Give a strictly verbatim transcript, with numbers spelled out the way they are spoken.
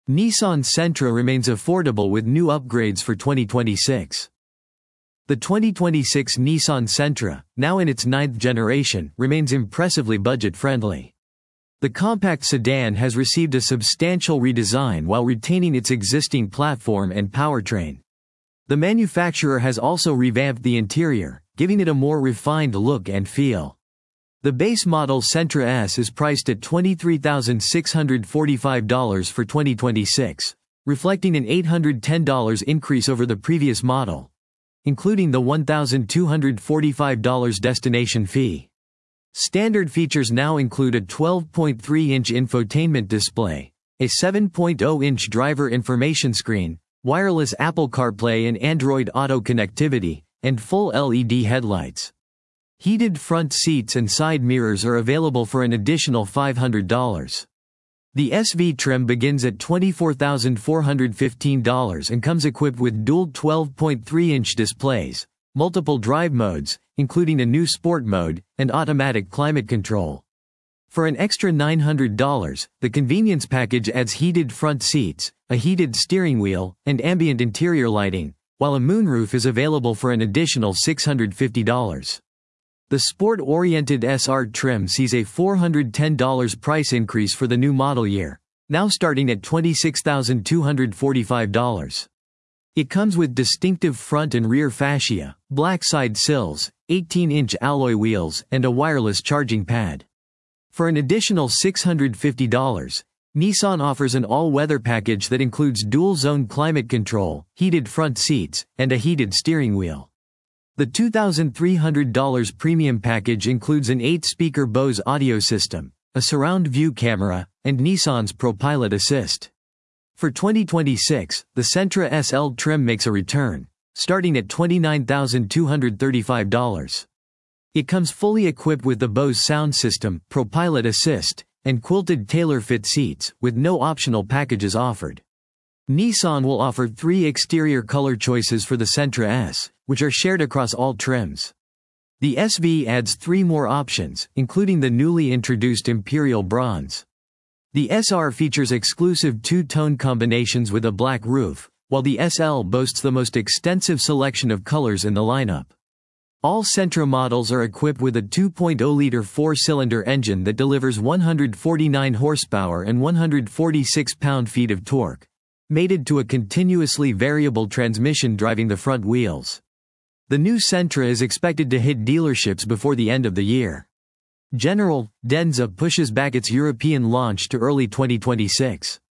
Nissan Sentra remains affordable with new upgrades for twenty twenty-six. The twenty twenty-six Nissan Sentra, now in its ninth generation, remains impressively budget-friendly. The compact sedan has received a substantial redesign while retaining its existing platform and powertrain. The manufacturer has also revamped the interior, giving it a more refined look and feel. The base model Sentra S is priced at twenty-three thousand six hundred forty-five dollars for twenty twenty-six, reflecting an eight hundred ten dollars increase over the previous model, including the one thousand two hundred forty-five dollars destination fee. Standard features now include a twelve point three inch infotainment display, a seven point oh inch driver information screen, wireless Apple CarPlay and Android Auto connectivity, and full L E D headlights. Heated front seats and side mirrors are available for an additional five hundred dollars. The S V trim begins at twenty-four thousand four hundred fifteen dollars and comes equipped with dual twelve point three inch displays, multiple drive modes, including a new sport mode, and automatic climate control. For an extra nine hundred dollars, the convenience package adds heated front seats, a heated steering wheel, and ambient interior lighting, while a moonroof is available for an additional six hundred fifty dollars. The sport-oriented S R trim sees a four hundred ten dollars price increase for the new model year, now starting at twenty-six thousand two hundred forty-five dollars. It comes with distinctive front and rear fascia, black side sills, eighteen inch alloy wheels, and a wireless charging pad. For an additional six hundred fifty dollars, Nissan offers an all-weather package that includes dual-zone climate control, heated front seats, and a heated steering wheel. The two thousand three hundred dollars premium package includes an eight speaker Bose audio system, a surround view camera, and Nissan's ProPilot Assist. For twenty twenty-six, the Sentra S L trim makes a return, starting at twenty-nine thousand two hundred thirty-five dollars. It comes fully equipped with the Bose sound system, ProPilot Assist, and quilted tailor-fit seats, with no optional packages offered. Nissan will offer three exterior color choices for the Sentra S, which are shared across all trims. The S V adds three more options, including the newly introduced Imperial Bronze. The S R features exclusive two-tone combinations with a black roof, while the S L boasts the most extensive selection of colors in the lineup. All Sentra models are equipped with a two point oh liter four-cylinder engine that delivers one hundred forty-nine horsepower and one hundred forty-six pound-feet of torque, mated to a continuously variable transmission driving the front wheels. The new Sentra is expected to hit dealerships before the end of the year. General Denza pushes back its European launch to early twenty twenty-six.